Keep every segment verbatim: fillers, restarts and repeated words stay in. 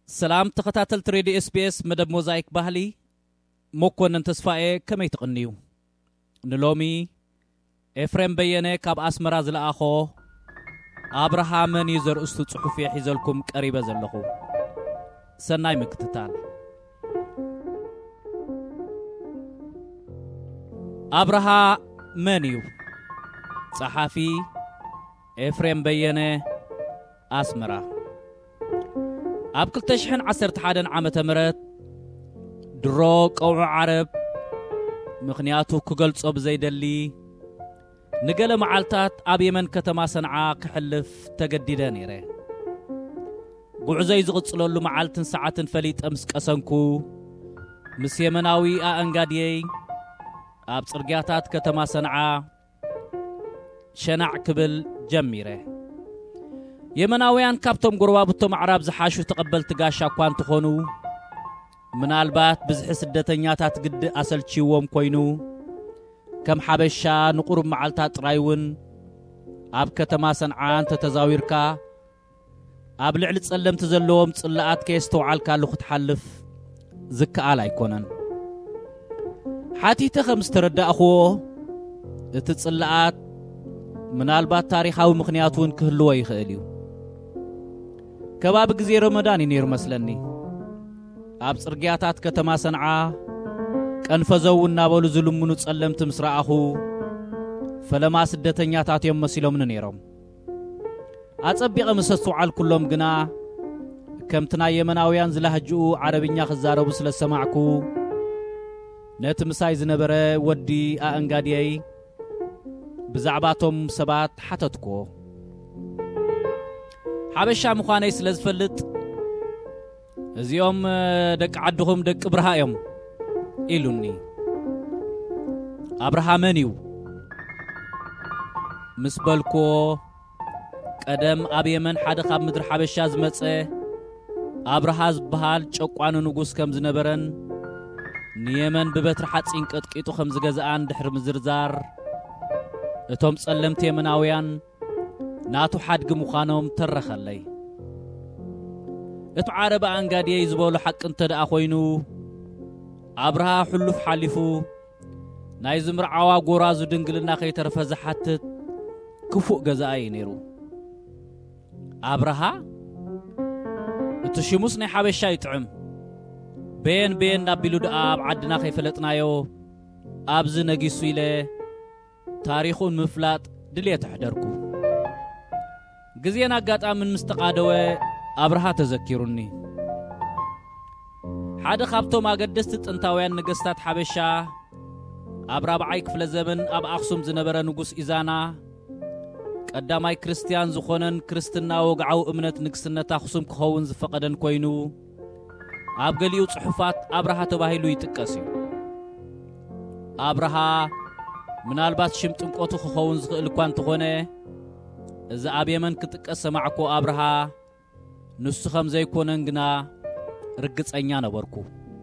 سلام تختاتل تريدي اس بي اس مدب موزايك باهلي موكون انتصفائي كما يتقنيو نلومي افريم بياني كاب اسمراز لأخو ابراهام يزر استو صحفي حيزلكم قريبا زلخو سناي مكتتال ابراهام منيو صحافي افريم بياني اسمرا اب كلتشحن عسرت حادن عامة مرت دروك او عرب مخنياتو كغلصو بزيدلي نقل معالتات اب يمن كتما صنعاء كحلف تجديدا نيره غعزي زغصلولو معالتن ساعتن فليت امس قسنكو مس يمناوي انغاديي اب صرغياتات كتما صنعاء شنع كبل جميره يمناويان كابتم غربابتم عرب زحاشو تقبلت غاشا كوان تخونو منالبات بزح سدتنياتات قد اسلچيوم كوينو كم حبشا نقرب معالتات رايون اب كتما صنعاء تتزاويركا اب لعل تصلم تزلوم صلات كيستوعالكا لو تحلف زكال ايكونن حاتي تخمس تردا اخو تتصلات منالبات تاريخاوي مخنياتون كهلو يخاليو كباب غزي رمضان ينير مسلني اب صرغياتات كتما صنعاء قنفزونا بلو زلمونو صلمت مسراخو فلما سدتنياتات يمسيلو من نيرم اصبيق مسسو عال كلهم غنا كمتنا يمناويان زلهجو عربيኛ خزاربو ስለሰማعكو نت مساي زنبره ودي انغاديي بزعباتهم سبات حتتكو حبشا مخاني سلازفلت ازيوم دق عدهم دق ابراهيم إلوني ابراهامنيو مسبلكو قدم ابيمن حد خاب مدر حبشا زمصه ابراهاز بحال چقوانو نغوس كم زنبرن نيمن ببتر حصين قطقيتو خم زغزان دحر مزرزار اتوم صلمت يمناويان ناتو حدق مخانهم ترخلي اتو عرب انغادي يزبولو حق انت دا خوينو ابرها حلف حلفو ناي زمرعوا غورازو دنگلنا خيترفز حتت كفو غزاي نيرو ابرها اتشموس ني حبشا يطعم بين بين نابيلو داب عدنا خيفلطنايو ابز نغيسو يله تاريخون مفلاط دليت حدركو غزينا غاطا من مستقادوه ابرها تذكروني حدا خابتو ما قدست طنطاويان نغستات حبشا ابرابعاي كفل زمن اب اخسوم زنبره نغوس ايزانا قداماي كريستيان زخونن كريستنا وغعو امنت نغسنتا اخسوم كهون زفقدن كوينو اب غليو صحفات ابرها تباهيلو يتقسيو ابرها منالبات شمطنقوتو خخون زخل كوان تخونه اذا ابيمن كتقس معكو ابرها نسو خم زي كوننغنا رغصኛ ነበርኩ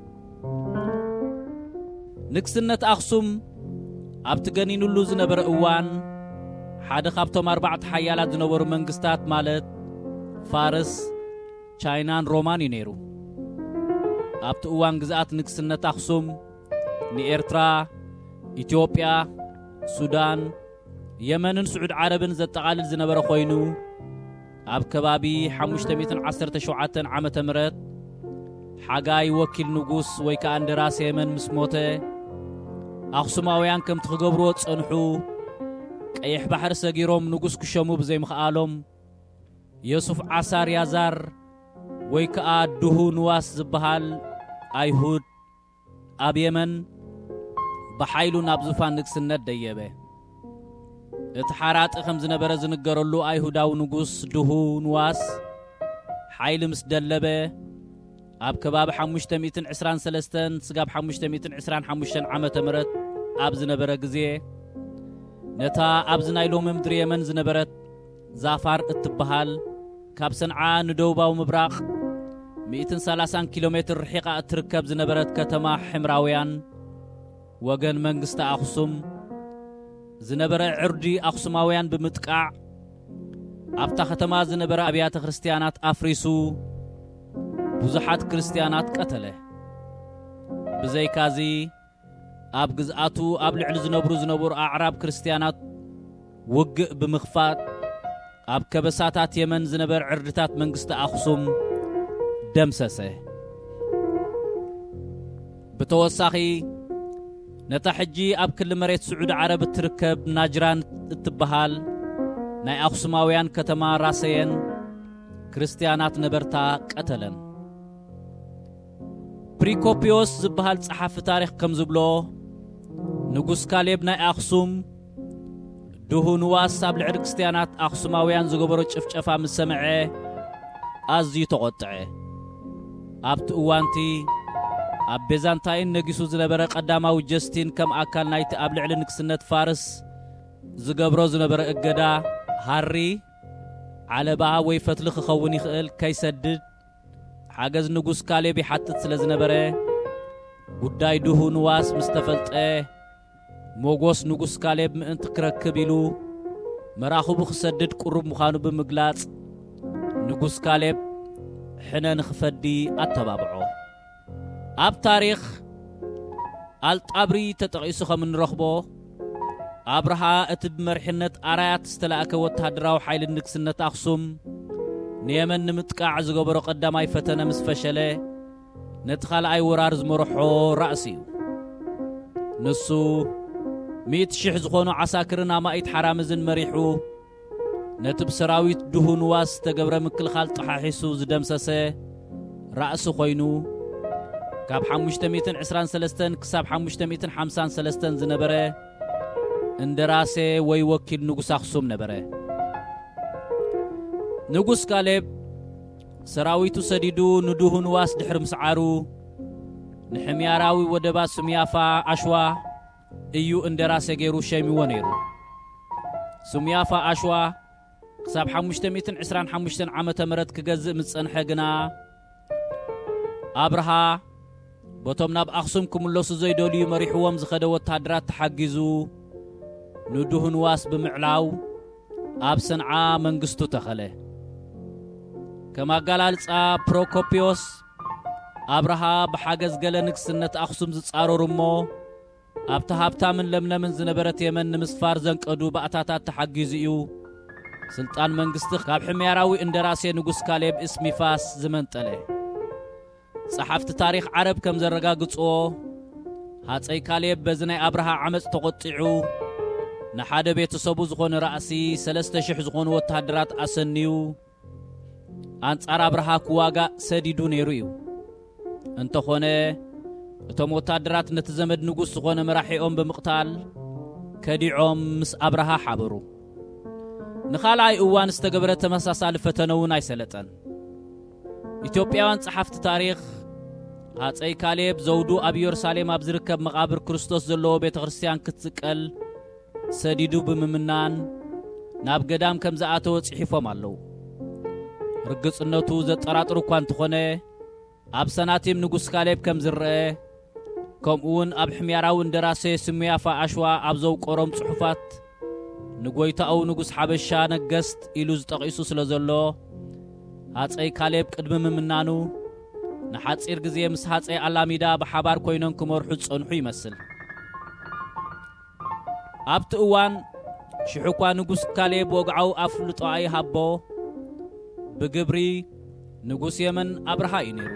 ንክስነት አክሱም ኣብትገኒኑሉ ዝነበረ እዋን ሓደ ካብቶም ኣርባዕተ ሓያላት ዝነበሩ መንግስታት ማለት ፋርስ ቻይናን ሮማን ይነሩ ኣብቲ እዋን ግዛት ንክስነት አክሱም ንኤርትራ ኢትዮጵያ ሱዳን የመንን ስዑድ ዓረብን ዘጠቃልል ዝነበረ ኮይኑ ኣብ ከባቢ خمسمية وسبعة ዓመተ ምህረት حاجاي وكيل نغوس ويكا اندراس يمن مسموته اخسماويان كم تخغبرو صنحو قيح بحر سغيروم نغوس كشمو بزي مخالوم يوسف عصار يازار ويكا دهو نواس زبحال ايهود اب يمن بحيلو نابزفان نكسنت ديبه اتحارات خمز نبره زنغرلو ايهوداو نغوس دهو نواس حيل مسدلبه اب كباب خمسمية وثلاثة وعشرين سغاب خمسمية وخمسة وعشرين عامه مرت اب زنبره غزي نتا اب زنايلو ممدر يمن زنبرت زافار اتبحال كاب صنعاء ندوباو مبراق مئة وثلاثين كيلومتر رحيقه تركب زنبرت كتما حمراويان وغن منغست اخسوم زنبره عردي اخسوماويان بمتقع ابتا ختما زنبره ابيات كريستيانات افريسو ብዙሓት ክርስቲያናት ቀተለ ብዘይካዚ ኣብ ግዝኣቱ ኣብ ልዕሊ ዝነብሩ ዝነብሩ ኣዕራብ ክርስቲያናት ውግእ ብምኽፋት ኣብ ከበሳታት የመን ዝነበር ዕርድታት መንግስቲ ኣኽሱም ደምሰሰ ብተወሳኺ ነታ ሕጂ ኣብ ክልል መሬት ስዑድ ዓረብ ትርከብ ናጅራን እትበሃል ናይ ኣኽሱማውያን ከተማ ራሰየን ክርስቲያናት ነበርታ ቀተለን ፕሪኮፒዮስ ዝበሃል ጸሓፊ ታሪኽ ከም ዝብሎ ንጉስ ካሌብ ናይ ኣኽሱም ድሁ ንዋስ ኣብ ልዕሊ ክርስቲያናት ኣኽሱማውያን ዝገበሮ ጭፍጨፋ ምስ ሰምዐ ኣዝዩ ተቖጥዐ ኣብቲ እዋንቲ ኣብ ቤዛንታይን ነጊሱ ዝነበረ ቀዳማዊ ጀስቲን ከም ኣካል ናይቲ ኣብ ልዕሊ ንግስነት ፋርስ ዝገብሮ ዝነበረ እገዳ ሃሪ ዓለባ ወይ ፈትሊ ክኸውን ይኽእል ከይሰድድ ሓገዝ ንጉስ ካሌብ ይሓትት ስለ ዝነበረ ጉዳይ ድሁ ንዋስ ምስ ተፈልጠ ሞጎስ ንጉስ ካሌብ ምእንቲ ክረክብ ኢሉ መራኽቡ ክሰድድ ቁሩብ ምዃኑ ብምግላጽ ንጉስ ካሌብ ሕነ ንኽፈዲ ኣተባብዖ ኣብ ታሪኽ ኣልጣብሪ ተጠቒሱ ከም እንረኽቦ ኣብርሃ እቲ ብመርሕነት ኣራያት ዝተላእከ ወታደራዊ ሓይሊ ንግስነት ኣኽሱም ንየመን ንምጥቃዕ ዝገበሮ ቀዳማይ ፈተነ ምስ ፈሸለ ነቲ ካልኣይ ወራር ዝመርሖ ራእሲ እዩ ንሱ ሚእቲ ሽሕ ዝኾኑ ዓሳክርን ኣማኢት ሓራምዝን መሪሑ ነቲ ብሰራዊት ድሁ ንዋስ ዝተገብረ ምክልኻል ጠሓሒሱ ዝደምሰሰ ራእሲ ኮይኑ ካብ ሓሙሽተ ሚእቲ ዕስራን ሰለስተን ክሳብ ሓሙሽተ ሚእቲ ሓምሳን ሰለስተን ዝነበረ እንደራሴ ወይ ወኪል ንጉስ ኣኽሱም ነበረ ንጉስ ካሌብ ሰራዊቱ ሰዲዱ ንድሁ ንዋስ ድሕሪ ምስዓሩ ንሕምያራዊ ወደባ ሱምያፋ ኣሽዋ እዩ እንደራሴ ገይሩ ሸሚዎ ነይሩ ሱምያፋ ኣሽዋ ክሳብ ሓሙሽተ ሚእቲ ዕስራን ሓሙሽተን ዓመተ ምህረት ክገዝእ ምጸንሐ ግና ኣብርሃ በቶም ናብ ኣኽሱም ክምለሱ ዘይደልዩ መሪሕዎም ዝኸደ ወታደራት ተሓጊዙ ንድሁ ንዋስ ብምዕላው ኣብ ሰንዓ መንግስቱ ተኸለ ከም ኣጋላልጻ ፕሮኮፒዮስ ኣብርሃ ብሓገዝ ገለ ንግስነት ኣኽሱም ዝጻረሩ እሞ ኣብቲ ሃብታምን ለምለምን ዝነበረት የመን ንምስፋር ዘንቀዱ ባእታታት ተሓጊዙ እዩ ስልጣን መንግስቲ ካብ ሕምያራዊ እንደራሴ ንጉስ ካሌብ እስሚፋስ ዝመንጠለ ጸሓፍቲ ታሪኽ ዓረብ ከም ዘረጋግጽዎ ሃፀይ ካሌብ በዚ ናይ ኣብርሃ ዓመፅ ተቖጢዑ ንሓደ ቤተሰቡ ዝኾነ ራእሲ ሰለስተ ሽሕ ዝኾኑ ወታደራት ኣሰንዩ ኣንጻር ኣብርሃ ክዋጋእ ሰዲዱ ነይሩ እዩ እንተኾነ እቶም ወታደራት ነቲ ዘመድ ንጉስ ዝኾነ መራሒኦም ብምቕታል ከዲዖም ምስ ኣብርሃ ሓበሩ ንኻልኣይ እዋን ዝተገበረ ተመሳሳሊ ፈተነ እውን ኣይሰለጠን ኢትዮጵያውያን ጸሓፍቲ ታሪኽ ሃፀይ ካሌብ ዘውዱ ኣብ ኢየሩሳሌም ኣብ ዝርከብ መቓብር ክርስቶስ ዘለዎ ቤተ ክርስቲያን ክትስቀል ሰዲዱ ብምምናን ናብ ገዳም ከም ዝኣተወ ጽሒፎም ኣለዉ ርግጽነቱ ዘጠራጥሩ እኳ እንተኾነ ኣብ ሰናቲም ንጉስ ካሌብ ከም ዝርአ ከምኡውን ኣብ ሕምያራዊ እንደራሴ ሱምያፋ ኣሽዋ ኣብ ዘውቆሮም ጽሑፋት ንጐይታኡ ንጉስ ሓበሻ ነገስት ኢሉ ዝጠቒሱ ስለ ዘሎ ሃፀይ ካሌብ ቅድሚ ምምናኑ ንሓጺር ግዜ ምስ ሃፀይ ኣላሚዳ ብሓባር ኮይኖም ክመርሑ ጸንሑ ይመስል ኣብቲ እዋን ሽሑኳ ንጉስ ካሌብ ወግዓው ኣፍልጦ ኣይሃቦ ብግብሪ ንጉስ የመን ኣብርሃ እዩ ነይሩ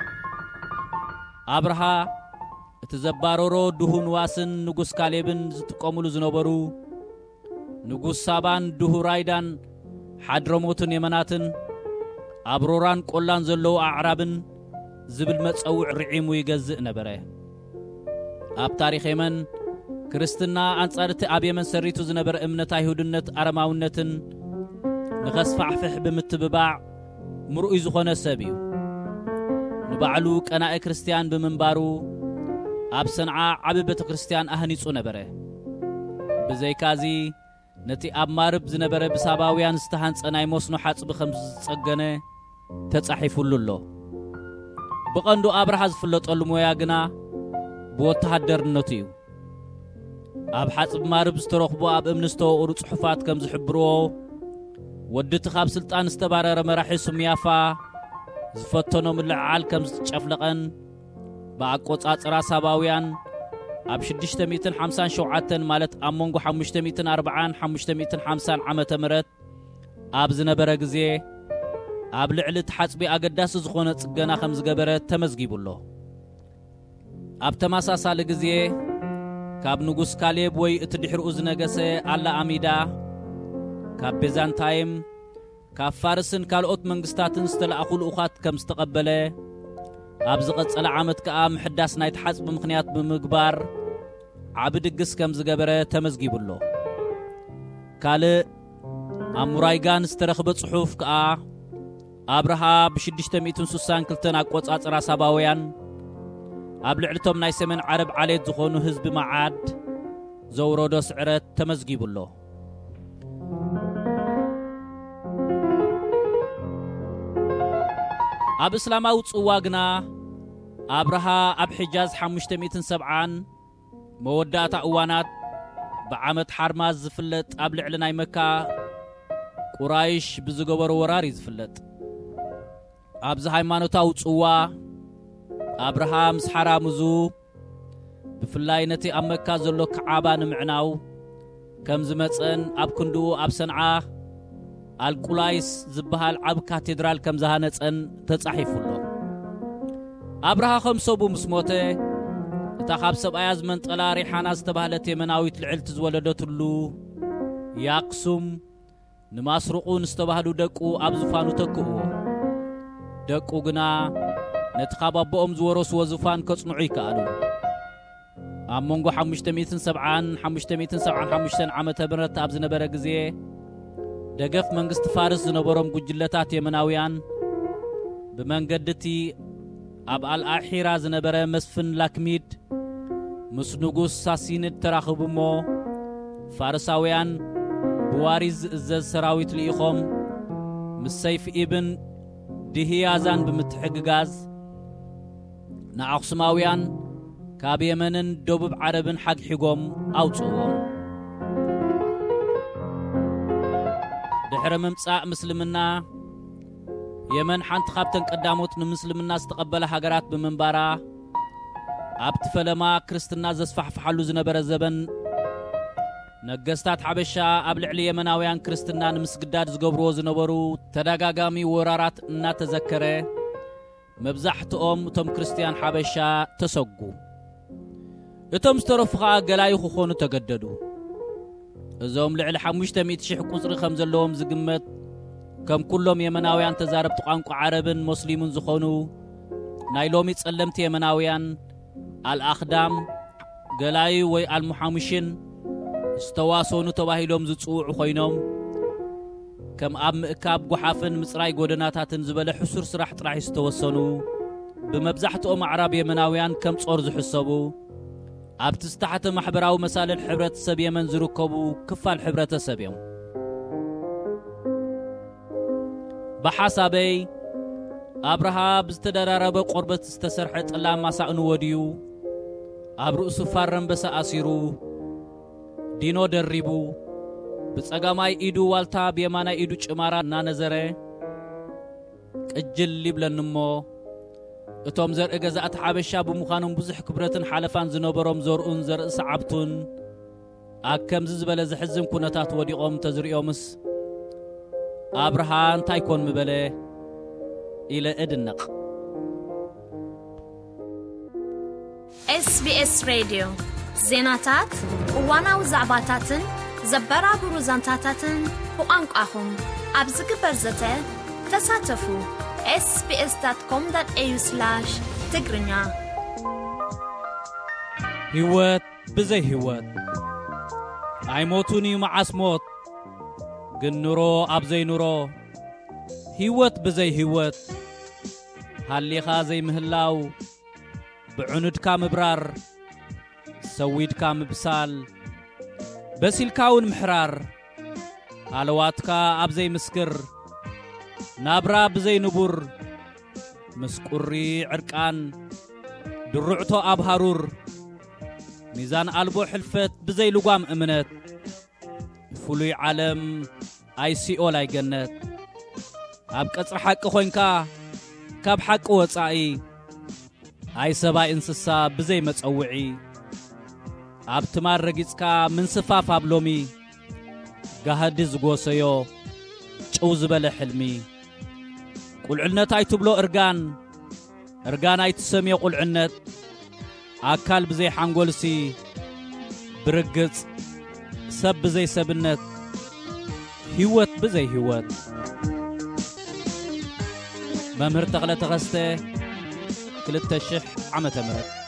ኣብርሃ እቲ ዘባረሮ ድሁ ንዋስን ንጉስ ካሌብን ዝጥቀሙሉ ዝነበሩ ንጉስ ሳባን ድሁ ራይዳን ሓድረሞትን የመናትን ኣብሮራን ቆላን ዘለዉ ኣዕራብን ዝብል መጸውዕ ርዒሙ ይገዝእ ነበረ ኣብ ታሪኽ የመን ክርስትና አንጻርቲ ኣብ የመን ሰሪቱ ዝነበረ እምነት አይሁድነት አረማውነትን ንኸስፋሕፍሕ ብምትብባዕ ምሩእ ዝኾነ ሰብ እዩ ንባዕሉ ቀናኢ ክርስቲያን ብምንባሩ ኣብ ሰንዓ ዓብ ቤተ ክርስቲያን አህኒጹ ነበረ ብዘይካዚ ነቲ ኣብ ማርብ ዝነበረ ብሳባውያን ዝተሃንጸ ናይ መስኖ ሓጽቢ ከም ዝጸገነ ተጻሒፉሉ ኣሎ ብቐንዱ ኣብርሃ ዝፍለጠሉ ሞያ ግና ብወተሃደርነቱ እዩ ኣብ ሓጽብ ማርብ ዝተረኽቦ ኣብ እምኒ ዝተወቕሩ ጽሑፋት ከም ዝሕብርዎ ወዲ እቲ ካብ ስልጣን ዝተባረረ መራሒ ሱምያፋ ዝፈተኖም ልዓል ከም ዝጨፍለቐን በአቆጻጽራ ሳባውያን ኣብ ሽድሽተ ሚእትን ሓምሳን ሸውዓተን ማለት ኣብ መንጎ ሓሙሽተ ሚእትን ኣርባዓን ሓሙሽተ ሚእትን ሓምሳን ዓመተ ምህረት ኣብ ዝነበረ ግዜ ኣብ ልዕሊ ተሓጽቢ ኣገዳሲ ዝኾነ ጽገና ከም ዝገበረ ተመዝጊቡሎ ኣብ ተመሳሳሊ ግዜ ካብ ንጉስ ካሌብ ወይ እቲ ድሕሪኡ ዝነገሰ ኣላ አሚዳ ካብ ቤዛንታይም ካብ ፋርስን ካልኦት መንግስታትን ዝተለኣኹ ልኡኻት ከም ዝተቐበለ ኣብ ዝቐጸለ ዓመት ከኣ ምሕዳስ ናይ ተሓጽቢ ምኽንያት ብምግባር ዓብ ድግስ ከም ዝገበረ ተመዝጊቡሎ ካልእ ኣብ ሙራይጋን ዝተረኽበ ጽሑፍ ከኣ ኣብርሃ ብሽድሽተ ሚእትን ስሳን ክልተን ኣቆጻጽራ ሳባውያን ኣብ ልዕልቶም ናይ ሰሜን ዓረብ ዓሌት ዝኾኑ ህዝቢ መዓድ ዘውረዶ ስዕረት ተመዝጊቡሎ ኣብ እስላማዊ ጽዋ ግና ኣብርሃ ኣብ ሕጃዝ ሓሙሽተ ሚእትን ሰብዓን መወዳእታ እዋናት ብዓመት ሓርማዝ ዝፍለጥ ኣብ ልዕሊ ናይ መካ ቁራይሽ ብዝገበሮ ወራሪ ዝፍለጥ ኣብዚ ሃይማኖታዊ ጽዋ ኣብርሃ ምስ ሓራሙዙ ብፍላይ ነቲ ኣብ መካ ዘሎ ከዓባ ንምዕናው ከም ዝመፀን ኣብ ክንድኡ ኣብ ሰንዓ አልቁላይስ ዝበሃል ዓብ ካቴድራል ከም ዝሃነፀን ተጻሒፉሎ ኣብርሃ ከም ሰቡ ምስ ሞተ እታ ካብ ሰብኣያ ዝመንጠላ ሪሓና ዝተባህለት የመናዊት ልዕልቲ ዝወለደትሉ ያክሱም ንማስሩቁ ንዝተባህሉ ደቁ ኣብ ዝፋኑ ተክእዎ ደቁ ግና ነቲ ካብ ኣቦኦም ዝወረስዎ ዝፋን ከጽንዑ ይከኣሉ ኣብ መንጎ ሓሙሽተ ሚእትን ሰብዓን ሓሙሽተ ሚእትን ሰብዓን ሓሙሽተን ዓመተ ምህረት ኣብ ዝነበረ ግዜ ደገፍ መንግስቲ ፋርስ ዝነበሮም ጉጅለታት የመናውያን ብመንገድቲ ኣብ አልአሒራ ዝነበረ መስፍን ላክሚድ ምስ ንጉስ ሳሲንድ ተራኽቡሞ ፋርሳውያን ብዋሪዝ ዝእዘዝ ሰራዊት ልኢኾም ምስ ሰይፍ ኢብን ድህያዛን ብምትሕግጋዝ ንኣኽሱማውያን ካብ የመንን ደቡብ ዓረብን ሓግሒጎም ኣውፅዎም ድሕሪ ምምጻእ ምስልምና የመን ሓንቲ ካብተን ቀዳሞት ንምስልምና ዝተቐበለ ሃገራት ብምንባራ ኣብቲ ፈለማ ክርስትና ዘስፋሕፍሓሉ ዝነበረ ዘበን ነገስታት ሓበሻ ኣብ ልዕሊ የመናውያን ክርስትና ንምስግዳድ ዝገብርዎ ዝነበሩ ተደጋጋሚ ወራራት እናተዘከረ መብዛሕትኦም እቶም ክርስቲያን ሓበሻ ተሰጉ እቶም ዝተረፉ ኸኣ ገላዩ ክኾኑ ተገደዱ እዞም ልዕሊ ሓሙሽተ ሚእቲ ሽሕ ቁጽሪ ከም ዘለዎም ዝግመት ከም ኩሎም የመናውያን ተዛረብቲ ቋንቋ ዓረብን ሙስሊሙን ዝኾኑ ናይ ሎሚ ጸለምቲ የመናውያን አልአኽዳም ገላዩ ወይ አልሙሐሙሽን ዝተዋሰኑ ተባሂሎም ዝጽውዑ ኮይኖም ከም ኣብ ምእካብ ጓሓፍን ምጽራይ ጎደናታትን ዝበለ ሕሱር ስራሕ ጥራሕ ዝተወሰኑ ብመብዛሕትኦም ኣዕራብ የመናውያን ከም ጾር ዝሕሰቡ ኣብቲ ዝተሓተ ማሕበራዊ መሳልል ሕብረተሰብ የመን ዝርከቡ ክፋል ሕብረተሰብ እዮም ብሓሳበይ ኣብርሃ ብዝተደራረበ ቆርበት ዝተሰርሐ ጥላም ማሳእኑ ወዲዩ ኣብ ርእሱ ፋረንበሳ ኣሲሩ ዲኖ ደሪቡ ብጸጋማይ ኢዱ ዋልታ ብየማናይ ኢዱ ጭማራ እናነዘረ ቅጅል ይብለንሞ እቶም ዘርኢ ገዛእቲ ሓበሻ ብምዃኖም ብዙሕ ክብረትን ሓለፋን ዝነበሮም ዘርኡን ዘርኢ ሰዓብቱን ኣብ ከምዚ ዝበለ ዝሕዝን ኩነታት ወዲቖም ተዝሪኦምስ ኣብርሃ እንታይ ኮን ምበለ ኢለ እድነቕ ኤስ ቢ ኤስ ሬድዮ ዜናታት እዋናዊ ዛዕባታትን ዘበራብሩ ዛንታታትን ብቋንቋኹም ኣብ ዝግበር ዘተ ተሳተፉ ኤስ ቢ ኤስ ዶት ኮም ዶት ኤ ዩ ስላሽ ትግርኛ ህይወት ብዘይ ህይወት ኣይሞቱን እዩ መዓስ ሞት ግን ኑሮ ኣብ ዘይ ኑሮ ህይወት ብዘይ ህይወት ሃሊኻ ዘይ ምህላው ብዑኑድካ ምብራር ሰዊድካ ምብሳል በሲልካውን ምሕራር ኣለዋትካ ኣብ ዘይ ምስክር ናብራ ብዘይ ንቡር መስቁሪ ዕርቃን ድሩዕቶ ኣብ ሃሩር ሚዛን ኣልቦ ሕልፈት ብዘይ ልጓም እምነት ፍሉይ ዓለም ኣይሲኦ ላይ ገነት ኣብ ቀጽሪ ሓቂ ኾይንካ ካብ ሓቂ ወጻኢ ኣይ ሰባይ እንስሳ ብዘይ መጸውዒ ኣብ ትማር ረጊጽካ ምንስፋፍ ኣብሎሚ ጋህዲ ዝጎሰዮ ጭው ዝበለ ሕልሚ ቁልዕነት ኣይትብሎ እርጋን እርጋን ኣይትሰምዮ ቁልዕነት ኣካል ብዘይ ሓንጎልሲ ብርግጽ ሰብ ብዘይ ሰብነት ህይወት ብዘይ ህይወት መምህር ተኽለ ተኸስተ ክልተ ሽሕ ዓመተ ምህረት